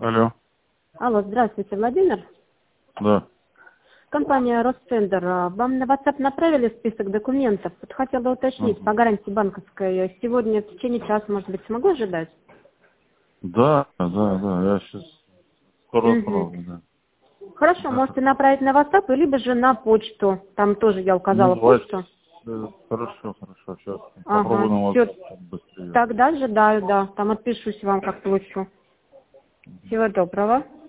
Алло. Алло, здравствуйте, Владимир. Да. Компания Ростендер. Вам на WhatsApp направили список документов. Вот хотела уточнить по гарантии банковской. Сегодня в течение часа, может быть, смогу ожидать? Да. Я сейчас скоро Угу. отправлю, да. Хорошо, Да. можете направить на WhatsApp, либо же на почту. Там тоже я указала Давайте. почту. Хорошо. Сейчас попробую Ага, на вас все. быстрее. Тогда ожидаю, да. Там отпишусь вам, как получу. Всего доброго.